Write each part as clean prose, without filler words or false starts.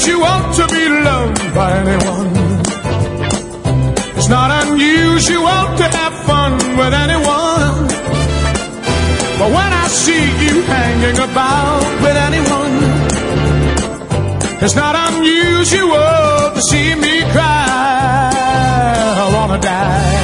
unusual to be loved by anyone. It's not unusual to have fun with anyone. But when I see you hanging about with anyone, it's not unusual to see me cry. I wanna die.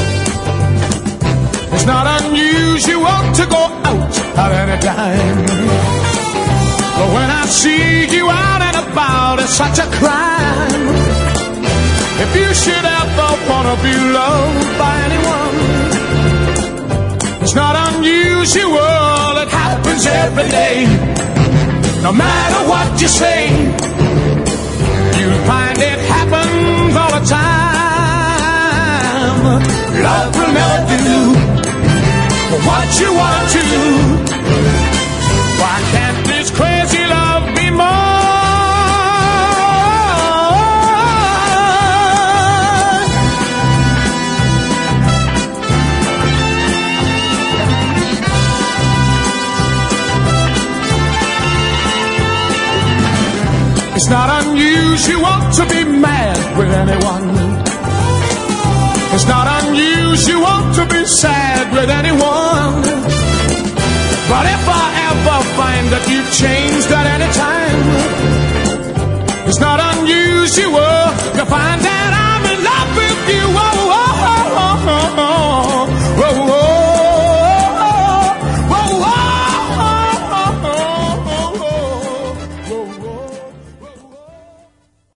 It's not unusual to go out at any time. But when I see you out and about, it's such a crime. If you should ever wanna be loved by anyone, it's not unusual, it happens every day. No matter what you say, you'll find it happens all the time. Love will never do what you want to. Why can't this crazy love be more? It's not unusual to be mad with anyone. It's not unusual to be sad with anyone. But if I ever find that you've changed at any time, it's not unusual